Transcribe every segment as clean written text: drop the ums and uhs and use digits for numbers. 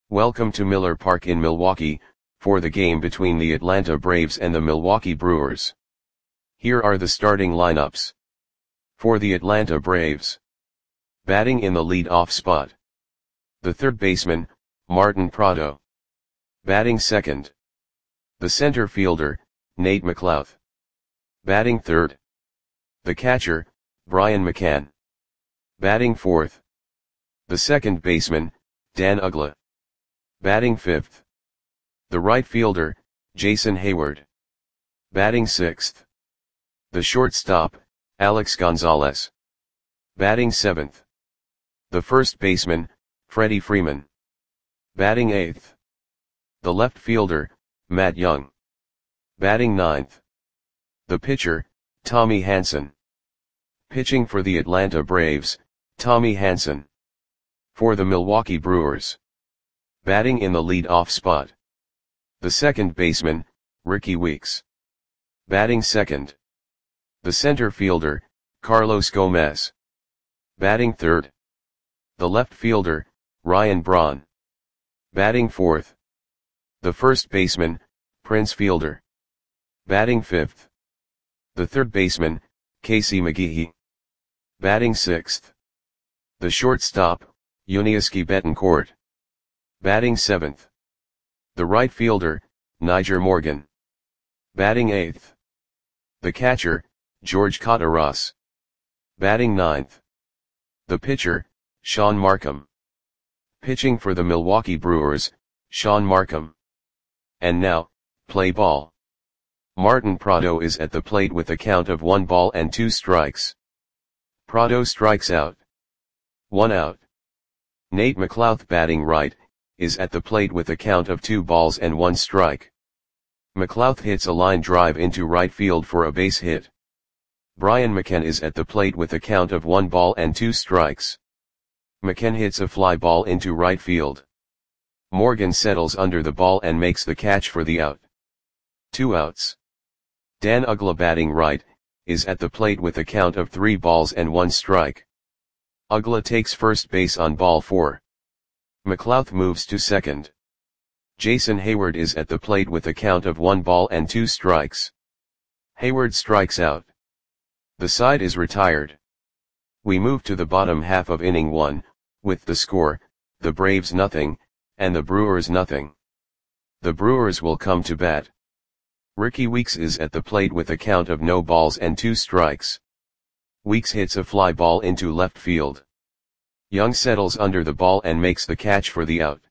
Welcome to Miller Park in Milwaukee, for the game between the Atlanta Braves and the Milwaukee Brewers. Here are the starting lineups. For the Atlanta Braves. Batting in the lead-off spot. The third baseman, Martin Prado. Batting second. The center fielder, Nate McLouth. Batting third. The catcher, Brian McCann. Batting fourth. The second baseman, Dan Uggla. Batting fifth. The right fielder, Jason Heyward. Batting sixth. The shortstop, Alex Gonzalez. Batting seventh. The first baseman, Freddie Freeman. Batting eighth. The left fielder, Matt Young. Batting ninth. The pitcher, Tommy Hanson. Pitching for the Atlanta Braves, Tommy Hanson. For the Milwaukee Brewers. Batting in the lead-off spot. The second baseman, Ricky Weeks. Batting second. The center fielder, Carlos Gomez. Batting third. The left fielder, Ryan Braun. Batting fourth. The first baseman, Prince Fielder. Batting fifth. The third baseman, Casey McGehee. Batting sixth. The shortstop, Yuniesky Betancourt. Batting seventh. The right fielder, Nyjer Morgan. Batting eighth. The catcher, George Kottaras. Batting ninth. The pitcher, Sean Markham. Pitching for the Milwaukee Brewers, Sean Markham. And now, play ball. Martin Prado is at the plate with a count of 1 ball and 2 strikes. Prado strikes out. 1 out. Nate McLouth batting right, is at the plate with a count of 2 balls and 1 strike. McLouth hits a line drive into right field for a base hit. Brian McCann is at the plate with a count of 1 ball and 2 strikes. McCann hits a fly ball into right field. Morgan settles under the ball and makes the catch for the out. 2 outs. Dan Uggla batting right, is at the plate with a count of 3 balls and 1 strike. Uggla takes first base on ball 4. McLouth moves to second. Jason Heyward is at the plate with a count of 1 ball and 2 strikes. Heyward strikes out. The side is retired. We move to the bottom half of inning 1, with the score, the Braves nothing, and the Brewers nothing. The Brewers will come to bat. Ricky Weeks is at the plate with a count of no balls and 2 strikes. Weeks hits a fly ball into left field. Young settles under the ball and makes the catch for the out.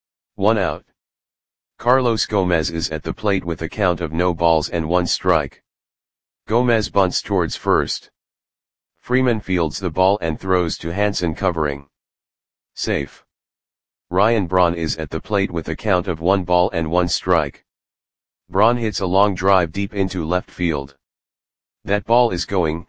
1 out. Carlos Gomez is at the plate with a count of no balls and 1 strike. Gomez bunts towards first. Freeman fields the ball and throws to Hanson covering. Safe. Ryan Braun is at the plate with a count of 1 ball and 1 strike. Braun hits a long drive deep into left field. That ball is gone.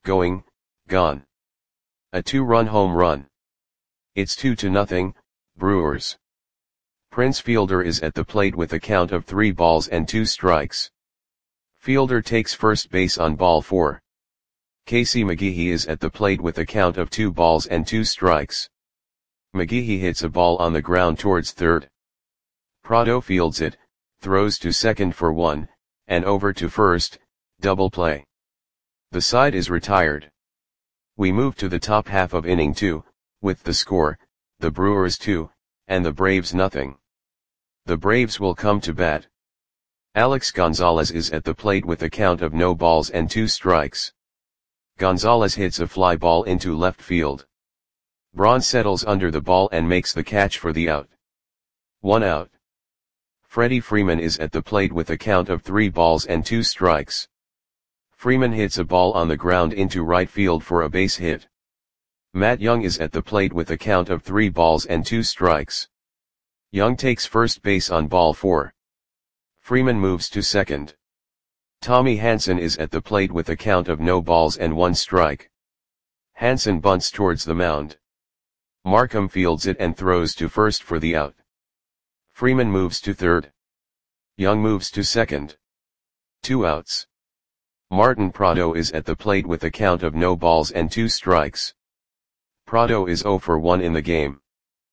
A 2-run home run. It's 2-0, Brewers. Prince Fielder is at the plate with a count of 3 balls and 2 strikes. Fielder takes first base on ball 4. Casey McGehee is at the plate with a count of 2 balls and 2 strikes. McGehee hits a ball on the ground towards third. Prado fields it, throws to second for 1, and over to first, double play. The side is retired. We move to the top half of inning 2, with the score, the Brewers 2, and the Braves nothing. The Braves will come to bat. Alex Gonzalez is at the plate with a count of no balls and 2 strikes. Gonzalez hits a fly ball into left field. Braun settles under the ball and makes the catch for the out. 1 out. Freddie Freeman is at the plate with a count of 3 balls and 2 strikes. Freeman hits a ball on the ground into right field for a base hit. Matt Young is at the plate with a count of 3 balls and 2 strikes. Young takes first base on ball 4. Freeman moves to second. Tommy Hanson is at the plate with a count of no balls and 1 strike. Hanson bunts towards the mound. Markham fields it and throws to first for the out. Freeman moves to third. Young moves to second. 2 outs. Martin Prado is at the plate with a count of no balls and 2 strikes. Prado is 0 for 1 in the game.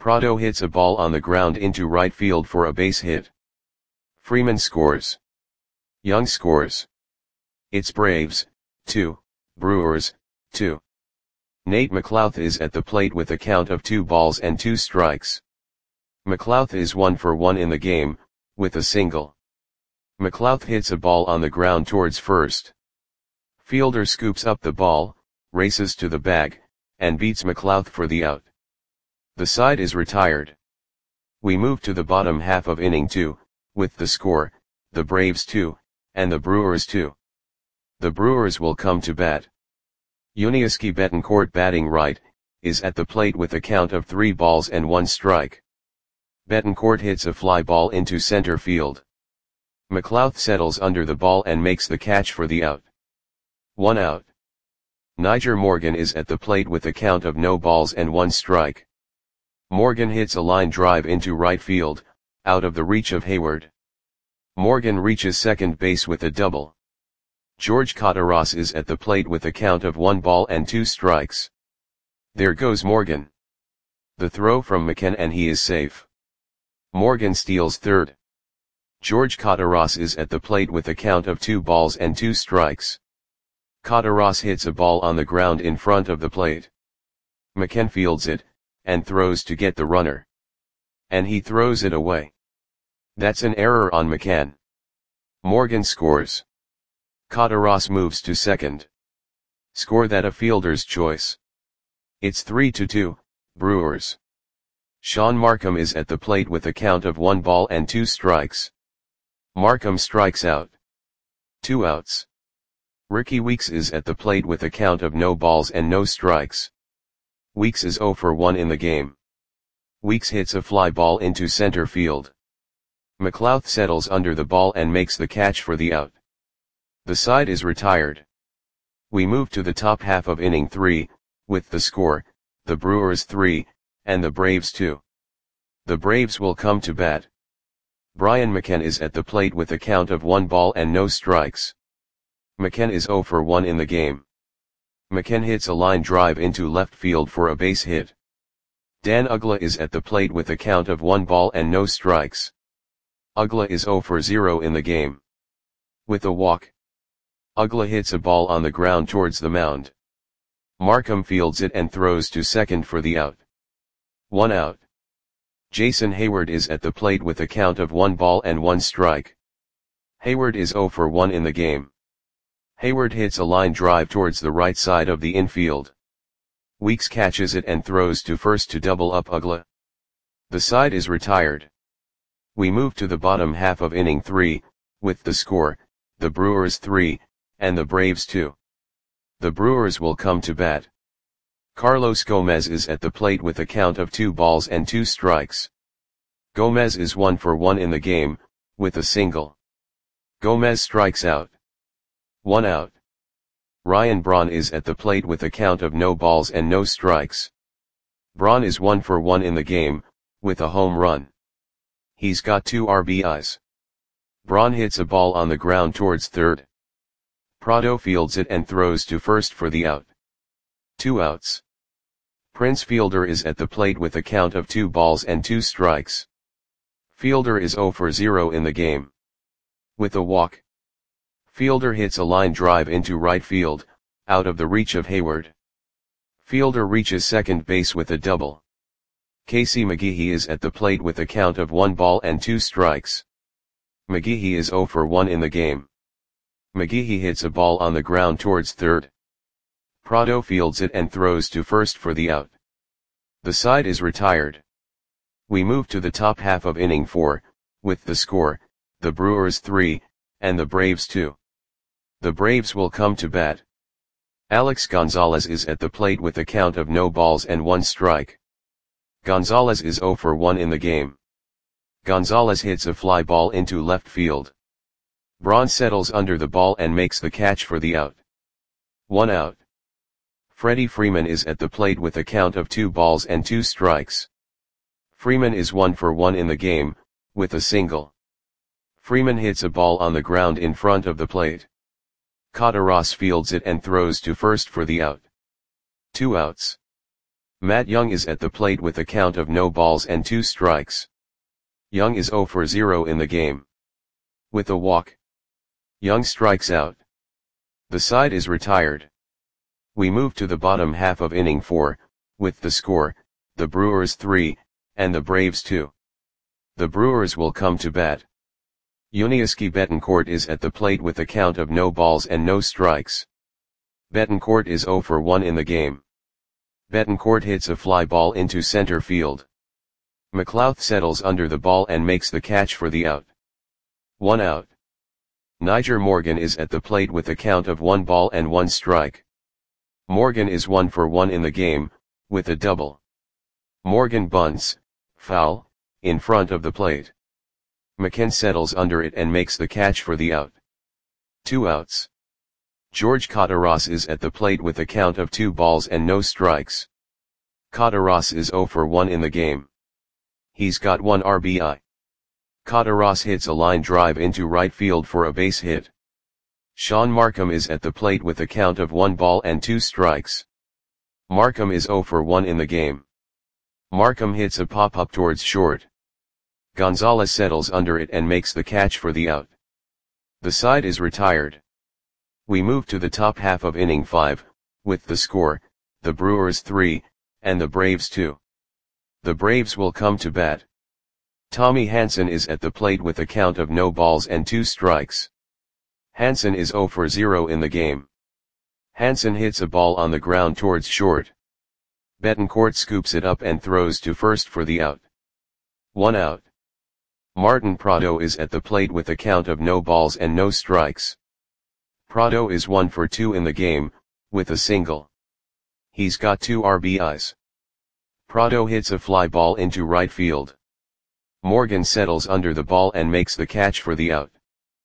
Prado hits a ball on the ground into right field for a base hit. Freeman scores. Young scores. It's Braves, 2, Brewers, 2. Nate McLouth is at the plate with a count of 2 balls and 2 strikes. McLouth is 1 for 1 in the game, with a single. McLouth hits a ball on the ground towards first. Fielder scoops up the ball, races to the bag, and beats McLouth for the out. The side is retired. We move to the bottom half of inning 2, with the score, the Braves 2, and the Brewers 2. The Brewers will come to bat. Yuniesky Betancourt, batting right, is at the plate with a count of 3 balls and 1 strike. Betancourt hits a fly ball into center field. McLouth settles under the ball and makes the catch for the out. 1 out. Nyjer Morgan is at the plate with a count of no balls and 1 strike. Morgan hits a line drive into right field, out of the reach of Hayward. Morgan reaches second base with a double. George Cataras is at the plate with a count of 1 ball and 2 strikes. There goes Morgan. The throw from McCann and he is safe. Morgan steals third. George Cataras is at the plate with a count of 2 balls and 2 strikes. Cataras hits a ball on the ground in front of the plate. McCann fields it, and throws to get the runner. And he throws it away. That's an error on McCann. Morgan scores. Cataras moves to second. Score that a fielder's choice. It's 3-2, Brewers. Sean Markham is at the plate with a count of 1 ball and 2 strikes. Markham strikes out. 2 outs. Ricky Weeks is at the plate with a count of no balls and no strikes. Weeks is 0 for 1 in the game. Weeks hits a fly ball into center field. McLouth settles under the ball and makes the catch for the out. The side is retired. We move to the top half of inning 3, with the score, the Brewers 3, and the Braves 2. The Braves will come to bat. Brian McCann is at the plate with a count of 1 ball and no strikes. McCann is 0 for 1 in the game. McCann hits a line drive into left field for a base hit. Dan Uggla is at the plate with a count of 1 ball and no strikes. Uggla is 0 for 0 in the game. With a walk. Uggla hits a ball on the ground towards the mound. Markham fields it and throws to second for the out. 1 out. Jason Hayward is at the plate with a count of 1 ball and 1 strike. Hayward is 0 for 1 in the game. Hayward hits a line drive towards the right side of the infield. Weeks catches it and throws to first to double up Uggla. The side is retired. We move to the bottom half of inning 3, with the score, the Brewers 3, and the Braves 2. The Brewers will come to bat. Carlos Gomez is at the plate with a count of 2 balls and 2 strikes. Gomez is 1 for 1 in the game, with a single. Gomez strikes out. 1 out. Ryan Braun is at the plate with a count of no balls and no strikes. Braun is 1 for 1 in the game, with a home run. He's got 2 RBIs. Braun hits a ball on the ground towards third. Prado fields it and throws to first for the out. 2 outs. Prince Fielder is at the plate with a count of 2 balls and 2 strikes. Fielder is 0 for 0 in the game. With a walk. Fielder hits a line drive into right field, out of the reach of Hayward. Fielder reaches second base with a double. Casey McGehee is at the plate with a count of 1 ball and 2 strikes. McGehee is 0 for 1 in the game. McGehee hits a ball on the ground towards third. Prado fields it and throws to first for the out. The side is retired. We move to the top half of inning 4, with the score, the Brewers 3, and the Braves 2. The Braves will come to bat. Alex Gonzalez is at the plate with a count of no balls and 1 strike. Gonzalez is 0 for 1 in the game. Gonzalez hits a fly ball into left field. Braun settles under the ball and makes the catch for the out. 1 out. Freddie Freeman is at the plate with a count of 2 balls and 2 strikes. Freeman is 1 for 1 in the game, with a single. Freeman hits a ball on the ground in front of the plate. Cataras fields it and throws to first for the out. 2 outs. Matt Young is at the plate with a count of no balls and 2 strikes. Young is 0 for 0 in the game. With a walk, Young strikes out. The side is retired. We move to the bottom half of inning 4, with the score, the Brewers 3, and the Braves 2. The Brewers will come to bat. Yuniesky Betancourt is at the plate with a count of no balls and no strikes. Betancourt is 0 for 1 in the game. Betancourt hits a fly ball into center field. McLouth settles under the ball and makes the catch for the out. 1 out. Nyjer Morgan is at the plate with a count of 1 ball and 1 strike. Morgan is 1 for 1 in the game, with a double. Morgan bunts, foul, in front of the plate. McKen settles under it and makes the catch for the out. 2 outs. George Kottaras is at the plate with a count of 2 balls and no strikes. Kottaras is 0 for 1 in the game. He's got 1 RBI. Kottaras hits a line drive into right field for a base hit. Sean Markham is at the plate with a count of 1 ball and 2 strikes. Markham is 0 for 1 in the game. Markham hits a pop-up towards short. Gonzalez settles under it and makes the catch for the out. The side is retired. We move to the top half of inning 5, with the score, the Brewers 3, and the Braves 2. The Braves will come to bat. Tommy Hanson is at the plate with a count of no balls and 2 strikes. Hanson is 0 for 0 in the game. Hanson hits a ball on the ground towards short. Betancourt scoops it up and throws to first for the out. 1 out. Martin Prado is at the plate with a count of no balls and no strikes. Prado is 1 for 2 in the game, with a single. He's got 2 RBIs. Prado hits a fly ball into right field. Morgan settles under the ball and makes the catch for the out.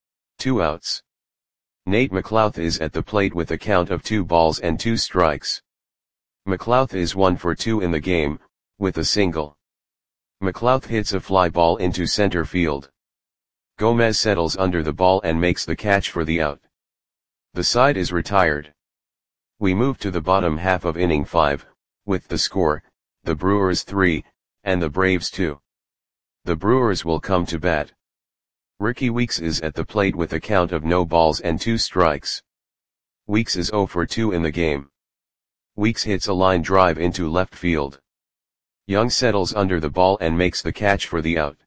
2 outs. Nate McLouth is at the plate with a count of 2 balls and 2 strikes. McLouth is 1 for 2 in the game, with a single. McLouth hits a fly ball into center field. Gomez settles under the ball and makes the catch for the out. The side is retired. We move to the bottom half of inning 5, with the score, the Brewers 3, and the Braves 2. The Brewers will come to bat. Ricky Weeks is at the plate with a count of no balls and 2 strikes. Weeks is 0 for 2 in the game. Weeks hits a line drive into left field. Young settles under the ball and makes the catch for the out.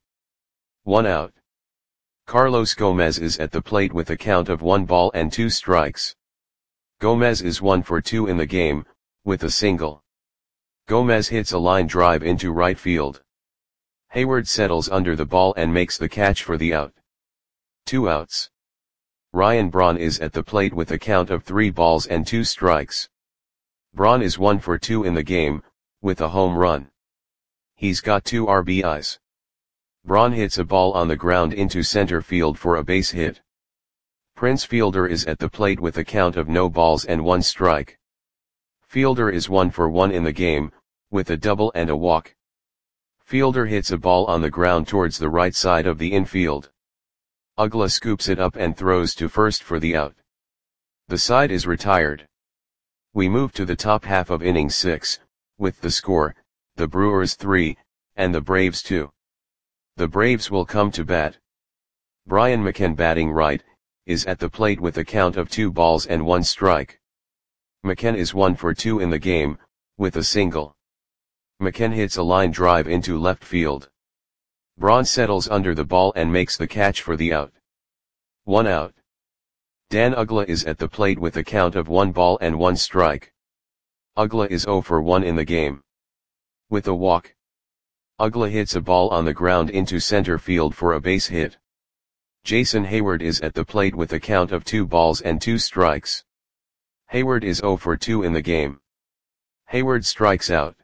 1 out. Carlos Gomez is at the plate with a count of 1 ball and 2 strikes. Gomez is 1 for 2 in the game, with a single. Gomez hits a line drive into right field. Hayward settles under the ball and makes the catch for the out. 2 outs. Ryan Braun is at the plate with a count of 3 balls and 2 strikes. Braun is 1 for 2 in the game, with a home run. He's got 2 RBIs. Braun hits a ball on the ground into center field for a base hit. Prince Fielder is at the plate with a count of no balls and 1 strike. Fielder is 1 for 1 in the game, with a double and a walk. Fielder hits a ball on the ground towards the right side of the infield. Uggla scoops it up and throws to first for the out. The side is retired. We move to the top half of inning 6, with the score, the Brewers 3, and the Braves 2. The Braves will come to bat. Brian McKen, batting right, is at the plate with a count of 2 balls and 1 strike. McKen is 1 for 2 in the game, with a single. McKen hits a line drive into left field. Braun settles under the ball and makes the catch for the out. 1 out. Dan Uggla is at the plate with a count of 1 ball and 1 strike. Uggla is 0 for 1 in the game. With a walk, Uggla hits a ball on the ground into center field for a base hit. Jason Hayward is at the plate with a count of 2 balls and 2 strikes. Hayward is 0 for 2 in the game. Hayward strikes out.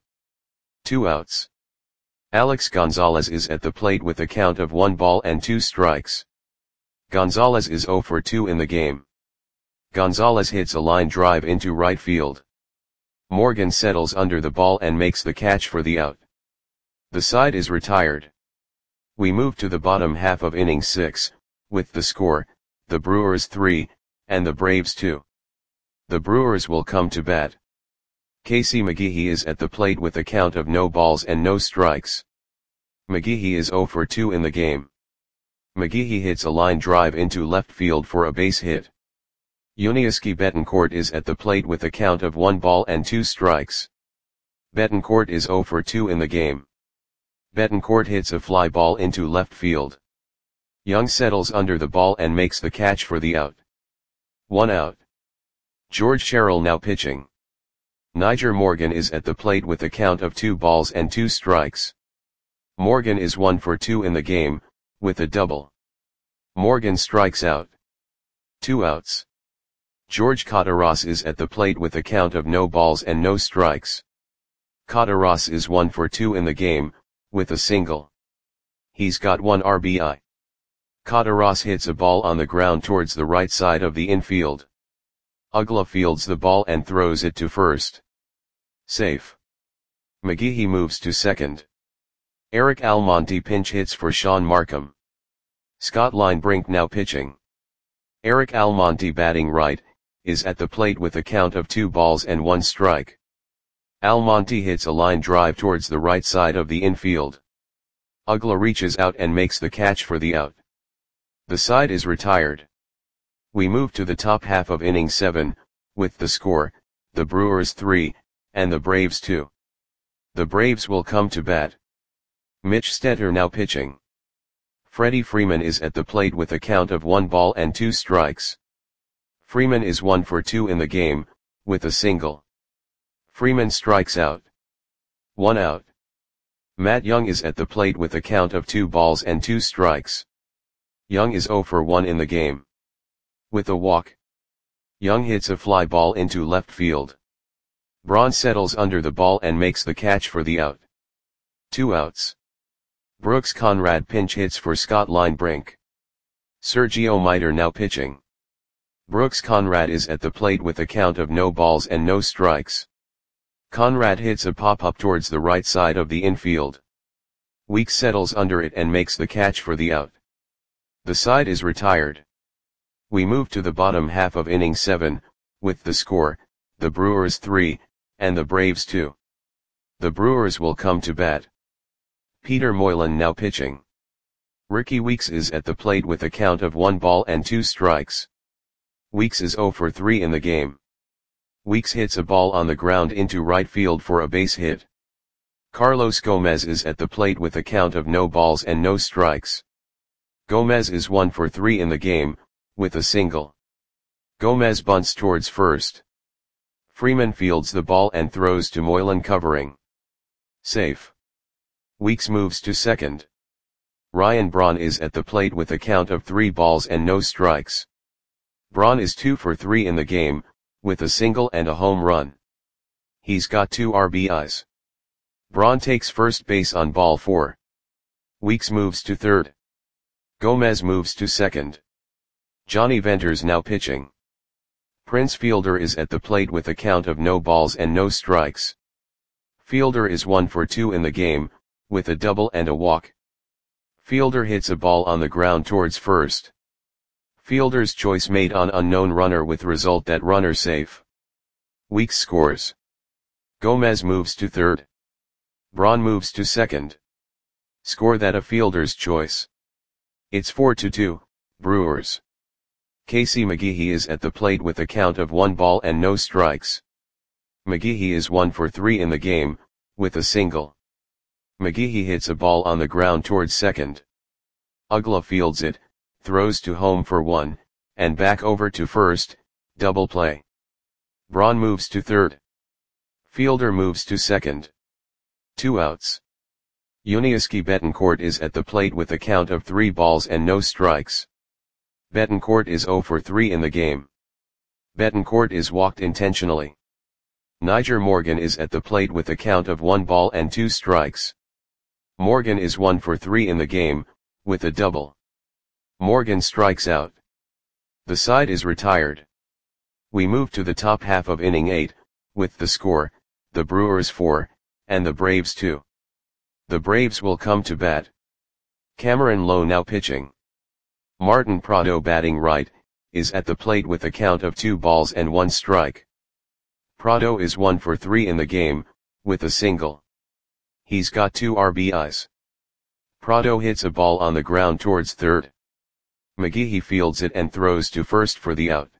2 outs. Alex Gonzalez is at the plate with a count of 1 ball and 2 strikes. Gonzalez is 0 for 2 in the game. Gonzalez hits a line drive into right field. Morgan settles under the ball and makes the catch for the out. The side is retired. We move to the bottom half of inning 6, with the score, the Brewers 3, and the Braves 2. The Brewers will come to bat. Casey McGehee is at the plate with a count of no balls and no strikes. McGehee is 0 for 2 in the game. McGehee hits a line drive into left field for a base hit. Yuniesky Betancourt is at the plate with a count of 1 ball and 2 strikes. Betancourt is 0 for 2 in the game. Betancourt hits a fly ball into left field. Young settles under the ball and makes the catch for the out. 1 out. George Sherrill now pitching. Nyjer Morgan is at the plate with a count of 2 balls and 2 strikes. Morgan is 1 for 2 in the game, with a double. Morgan strikes out. 2 outs. George Kataras is at the plate with a count of no balls and no strikes. Kataras is 1 for 2 in the game, with a single. He's got 1 RBI. Kataras hits a ball on the ground towards the right side of the infield. Uggla fields the ball and throws it to first. Safe. McGehee moves to second. Eric Almonte pinch hits for Sean Markham. Scott Linebrink now pitching. Eric Almonte batting right, is at the plate with a count of 2 balls and 1 strike. Almonte hits a line drive towards the right side of the infield. Uggla reaches out and makes the catch for the out. The side is retired. We move to the top half of inning 7, with the score, the Brewers 3, and the Braves 2. The Braves will come to bat. Mitch Stetter now pitching. Freddie Freeman is at the plate with a count of 1 ball and 2 strikes. Freeman is 1 for 2 in the game, with a single. Freeman strikes out. 1 out. Matt Young is at the plate with a count of 2 balls and 2 strikes. Young is 0 for 1 in the game. With a walk. Young hits a fly ball into left field. Braun settles under the ball and makes the catch for the out. 2 outs. Brooks Conrad pinch hits for Scott Linebrink. Sergio Miter now pitching. Brooks Conrad is at the plate with a count of no balls and no strikes. Conrad hits a pop-up towards the right side of the infield. Weeks settles under it and makes the catch for the out. The side is retired. We move to the bottom half of inning 7, with the score, the Brewers 3, and the Braves 2. The Brewers will come to bat. Peter Moylan now pitching. Ricky Weeks is at the plate with a count of 1 ball and 2 strikes. Weeks is 0 for 3 in the game. Weeks hits a ball on the ground into right field for a base hit. Carlos Gomez is at the plate with a count of no balls and no strikes. Gomez is 1 for 3 in the game, with a single. Gomez bunts towards first. Freeman fields the ball and throws to Moylan covering. Safe. Weeks moves to second. Ryan Braun is at the plate with a count of 3 balls and no strikes. Braun is 2 for 3 in the game, with a single and a home run. He's got 2 RBIs. Braun takes first base on ball 4. Weeks moves to third. Gomez moves to second. Johnny Venters now pitching. Prince Fielder is at the plate with a count of no balls and no strikes. Fielder is 1 for 2 in the game, with a double and a walk. Fielder hits a ball on the ground towards first. Fielder's choice made on unknown runner with result that runner safe. Weeks scores. Gomez moves to third. Braun moves to second. Score that a fielder's choice. It's 4-2, Brewers. Casey McGehee is at the plate with a count of 1 ball and no strikes. McGehee is 1 for 3 in the game, with a single. McGehee hits a ball on the ground towards second. Uggla fields it, throws to home for 1, and back over to first, double play. Braun moves to third. Fielder moves to second. 2 outs. Yuniesky Betancourt is at the plate with a count of 3 balls and no strikes. Betancourt is 0 for 3 in the game. Betancourt is walked intentionally. Nyjer Morgan is at the plate with a count of 1 ball and 2 strikes. Morgan is 1 for 3 in the game, with a double. Morgan strikes out. The side is retired. We move to the top half of inning 8, with the score, the Brewers 4, and the Braves 2. The Braves will come to bat. Cameron Lowe now pitching. Martin Prado batting right, is at the plate with a count of 2 balls and 1 strike. Prado is 1 for 3 in the game, with a single. He's got 2 RBIs. Prado hits a ball on the ground towards third. McGehee fields it and throws to first for the out.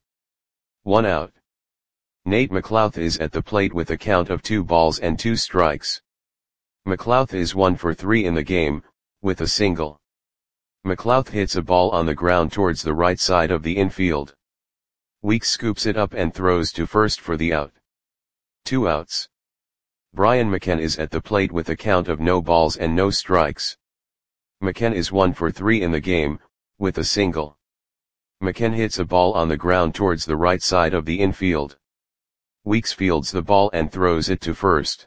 1 out. Nate McLouth is at the plate with a count of 2 balls and 2 strikes. McLouth is 1 for 3 in the game, with a single. McLouth hits a ball on the ground towards the right side of the infield. Weeks scoops it up and throws to first for the out. 2 outs. Brian McCann is at the plate with a count of no balls and no strikes. McCann is 1 for 3 in the game, with a single. McCann hits a ball on the ground towards the right side of the infield. Weeks fields the ball and throws it to first.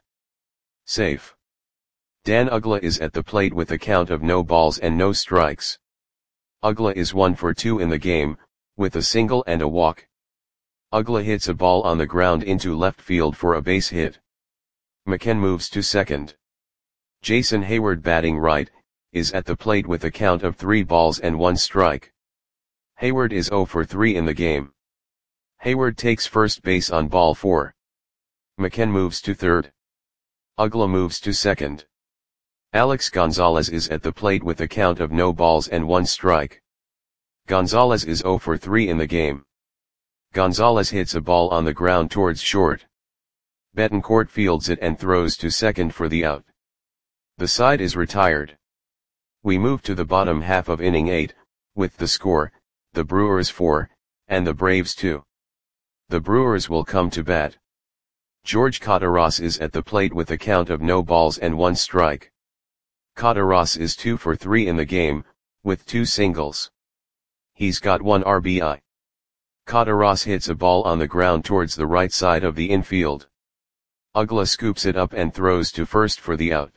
Safe. Dan Uggla is at the plate with a count of no balls and no strikes. Uggla is 1 for 2 in the game, with a single and a walk. Uggla hits a ball on the ground into left field for a base hit. McCann moves to second. Jason Hayward, batting right, is at the plate with a count of 3 balls and 1 strike. Hayward is 0 for 3 in the game. Hayward takes first base on ball 4. McCann moves to third. Uggla moves to second. Alex Gonzalez is at the plate with a count of no balls and 1 strike. Gonzalez is 0 for 3 in the game. Gonzalez hits a ball on the ground towards short. Betancourt fields it and throws to second for the out. The side is retired. We move to the bottom half of inning 8, with the score, the Brewers 4, and the Braves 2. The Brewers will come to bat. George Cotaras is at the plate with a count of no balls and 1 strike. Cotaras is 2 for 3 in the game, with 2 singles. He's got 1 RBI. Cotaras hits a ball on the ground towards the right side of the infield. Uggla scoops it up and throws to first for the out.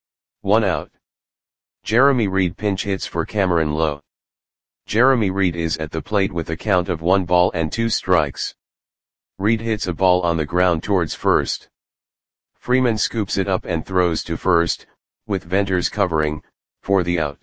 1 out. Jeremy Reed pinch hits for Cameron Lowe. Jeremy Reed is at the plate with a count of 1 ball and 2 strikes. Reed hits a ball on the ground towards first. Freeman scoops it up and throws to first, with Venters covering, for the out.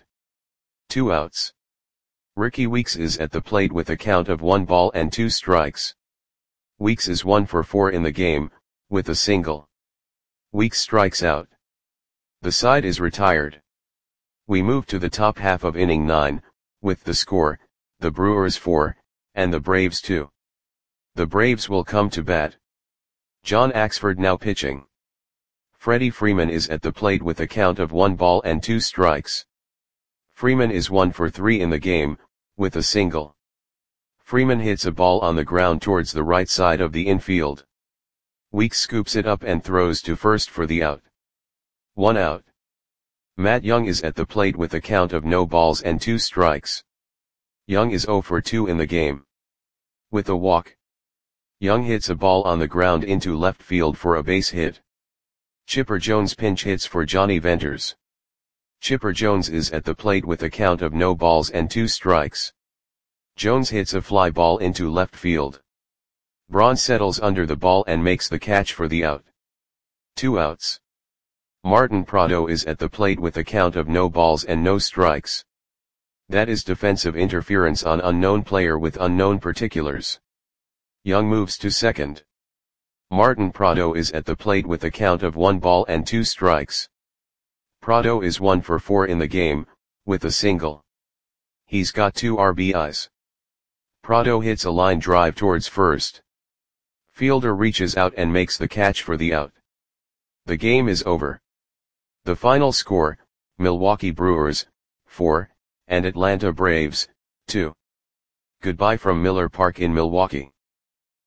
2 outs. Ricky Weeks is at the plate with a count of 1 ball and 2 strikes. Weeks is 1 for 4 in the game, with a single. Weeks strikes out. The side is retired. We move to the top half of inning 9, with the score, the Brewers 4, and the Braves 2. The Braves will come to bat. John Axford now pitching. Freddie Freeman is at the plate with a count of 1 ball and 2 strikes. Freeman is 1 for 3 in the game, with a single. Freeman hits a ball on the ground towards the right side of the infield. Weeks scoops it up and throws to first for the out. 1 out. Matt Young is at the plate with a count of no balls and 2 strikes. Young is 0 for 2 in the game. With a walk. Young hits a ball on the ground into left field for a base hit. Chipper Jones pinch hits for Johnny Venters. Chipper Jones is at the plate with a count of no balls and 2 strikes. Jones hits a fly ball into left field. Braun settles under the ball and makes the catch for the out. 2 outs. Martin Prado is at the plate with a count of no balls and no strikes. That is defensive interference on unknown player with unknown particulars. Young moves to second. Martin Prado is at the plate with a count of 1 ball and 2 strikes. Prado is 1 for 4 in the game, with a single. He's got 2 RBIs. Prado hits a line drive towards first. Fielder reaches out and makes the catch for the out. The game is over. The final score, Milwaukee Brewers, 4, and Atlanta Braves, 2. Goodbye from Miller Park in Milwaukee.